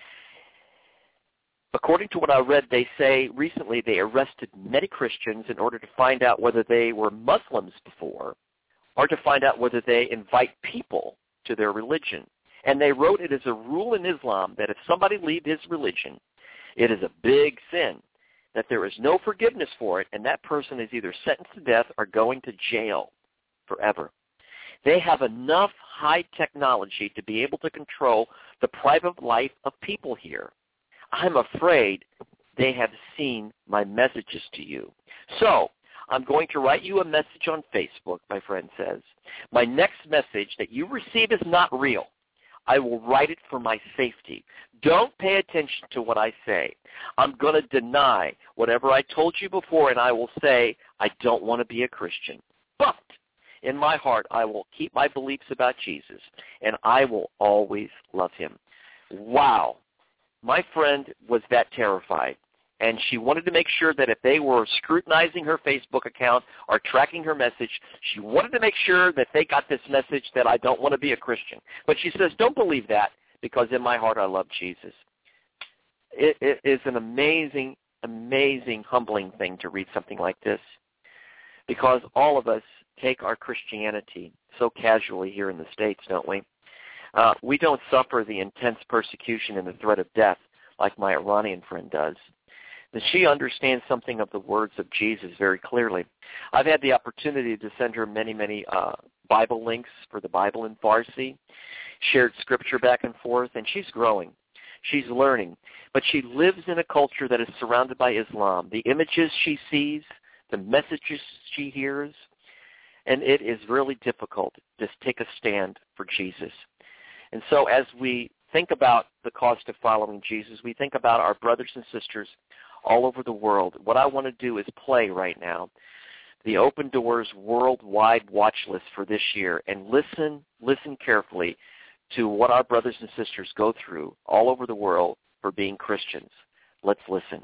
According to what I read, they say recently they arrested many Christians in order to find out whether they were Muslims before or to find out whether they invite people to their religion. And they wrote it as a rule in Islam that if somebody leaves his religion, it is a big sin, that there is no forgiveness for it, and that person is either sentenced to death or going to jail forever. They have enough high technology to be able to control the private life of people here. I'm afraid they have seen my messages to you. So I'm going to write you a message on Facebook, my friend says. My next message that you receive is not real. I will write it for my safety. Don't pay attention to what I say. I'm going to deny whatever I told you before, and I will say I don't want to be a Christian. But in my heart, I will keep my beliefs about Jesus, and I will always love him. Wow. My friend was that terrified, and she wanted to make sure that if they were scrutinizing her Facebook account or tracking her message, she wanted to make sure that they got this message that I don't want to be a Christian. But she says, don't believe that, because in my heart I love Jesus. It, it is an amazing, amazing, humbling thing to read something like this, because all of us take our Christianity so casually here in the States, don't we? Uh, we don't suffer the intense persecution and the threat of death like my Iranian friend does. And she understands something of the words of Jesus very clearly. I've had the opportunity to send her many, many uh, Bible links for the Bible in Farsi, shared scripture back and forth, and she's growing. She's learning. But she lives in a culture that is surrounded by Islam. The images she sees, the messages she hears, and it is really difficult to take a stand for Jesus. And so as we think about the cost of following Jesus, we think about our brothers and sisters all over the world. What I want to do is play right now the Open Doors worldwide watch list for this year, and listen, listen carefully to what our brothers and sisters go through all over the world for being Christians. Let's listen.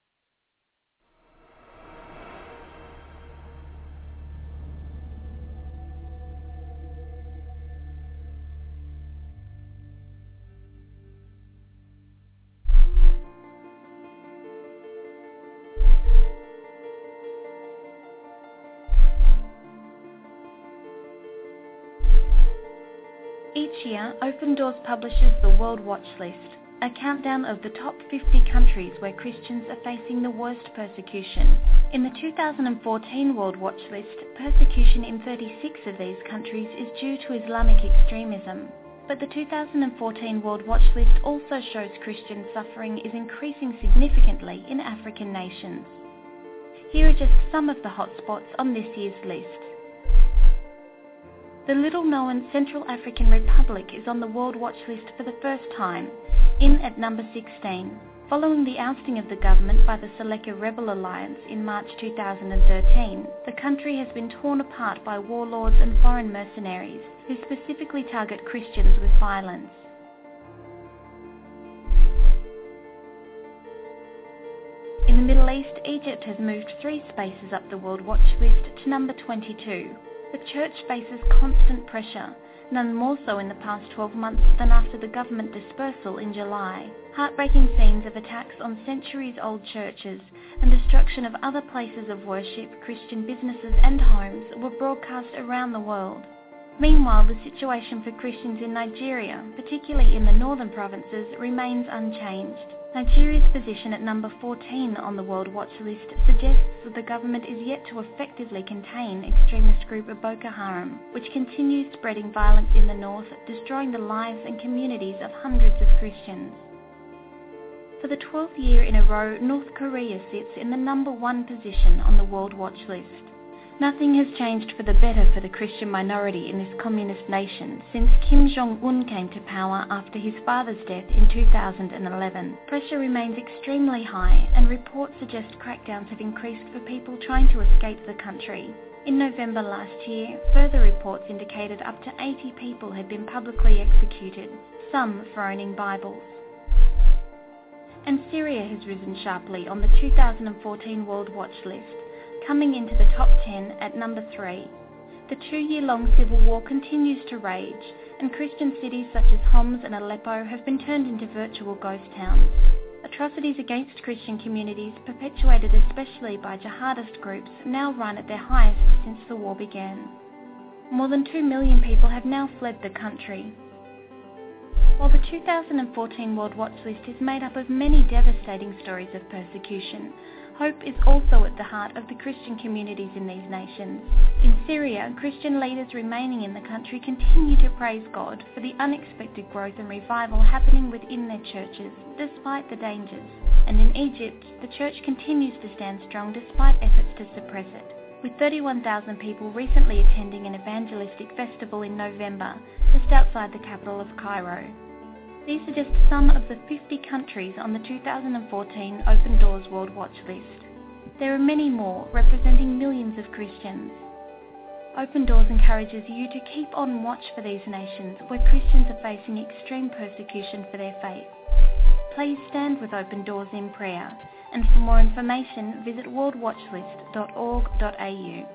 Each year, Open Doors publishes the World Watch List, a countdown of the top fifty countries where Christians are facing the worst persecution. In the two thousand fourteen World Watch List, persecution in thirty-six of these countries is due to Islamic extremism. But the two thousand fourteen World Watch List also shows Christian suffering is increasing significantly in African nations. Here are just some of the hotspots on this year's list. The little-known Central African Republic is on the World Watch List for the first time, in at number sixteen. Following the ousting of the government by the Seleka Rebel Alliance in March two thousand thirteen, the country has been torn apart by warlords and foreign mercenaries who specifically target Christians with violence. In the Middle East, Egypt has moved three spaces up the World Watch List to number twenty-two. The church faces constant pressure, none more so in the past twelve months than after the government dispersal in July. Heartbreaking scenes of attacks on centuries-old churches and destruction of other places of worship, Christian businesses and homes were broadcast around the world. Meanwhile, the situation for Christians in Nigeria, particularly in the northern provinces, remains unchanged. Nigeria's position at number fourteen on the World Watch List suggests that the government is yet to effectively contain extremist group Boko Haram, which continues spreading violence in the north, destroying the lives and communities of hundreds of Christians. For the twelfth year in a row, North Korea sits in the number one position on the World Watch List. Nothing has changed for the better for the Christian minority in this communist nation since Kim Jong-un came to power after his father's death in two thousand eleven. Pressure remains extremely high, and reports suggest crackdowns have increased for people trying to escape the country. In November last year, further reports indicated up to eighty people had been publicly executed, some for owning Bibles. And Syria has risen sharply on the two thousand fourteen World Watch List, coming into the top ten at number three. The two-year-long civil war continues to rage, and Christian cities such as Homs and Aleppo have been turned into virtual ghost towns. Atrocities against Christian communities, perpetuated especially by jihadist groups, now run at their highest since the war began. More than two million people have now fled the country. While the two thousand fourteen World Watch List is made up of many devastating stories of persecution, hope is also at the heart of the Christian communities in these nations. In Syria, Christian leaders remaining in the country continue to praise God for the unexpected growth and revival happening within their churches, despite the dangers. And in Egypt, the church continues to stand strong despite efforts to suppress it, with thirty-one thousand people recently attending an evangelistic festival in November, just outside the capital of Cairo. These are just some of the fifty countries on the two thousand fourteen Open Doors World Watch List. There are many more, representing millions of Christians. Open Doors encourages you to keep on watch for these nations where Christians are facing extreme persecution for their faith. Please stand with Open Doors in prayer, and for more information visit world watch list dot org dot a u.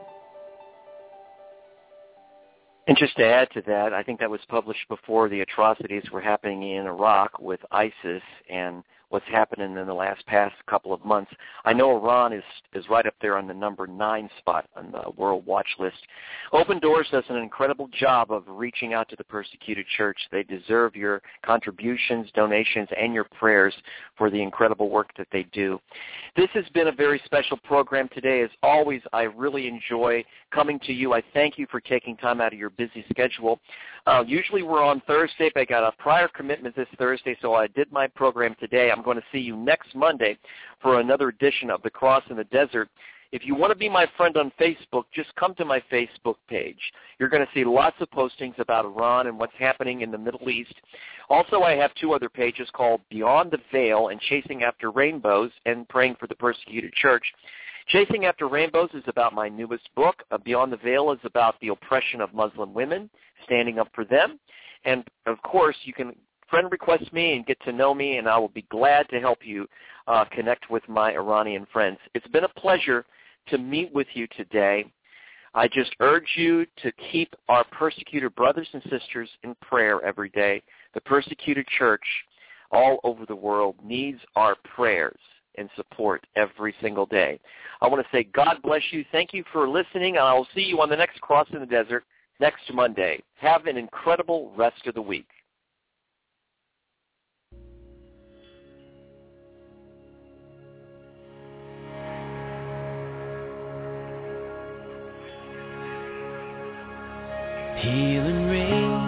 And just to add to that, I think that was published before the atrocities were happening in Iraq with ISIS and what's happening in the last past couple of months. I know Iran is is right up there on the number nine spot on the World Watch List. Open Doors does an incredible job of reaching out to the persecuted church. They deserve your contributions, donations, and your prayers for the incredible work that they do. This has been a very special program today. As always, I really enjoy coming to you. I thank you for taking time out of your busy schedule. Uh, usually we're on Thursday, but I got a prior commitment this Thursday, so I did my program today. I'm going to see you next Monday for another edition of The Cross in the Desert. If you want to be my friend on Facebook, just come to my Facebook page. You're going to see lots of postings about Iran and what's happening in the Middle East. Also, I have two other pages called Beyond the Veil and Chasing After Rainbows and Praying for the Persecuted Church. Chasing After Rainbows is about my newest book. Uh, Beyond the Veil is about the oppression of Muslim women, standing up for them. And, of course, you can friend request me and get to know me, and I will be glad to help you uh, connect with my Iranian friends. It's been a pleasure to meet with you today. I just urge you to keep our persecuted brothers and sisters in prayer every day. The persecuted church all over the world needs our prayers and support every single day. I want to say God bless you. Thank you for listening, and I will see you on the next Cross in the Desert next Monday. Have an incredible rest of the week. Healing rain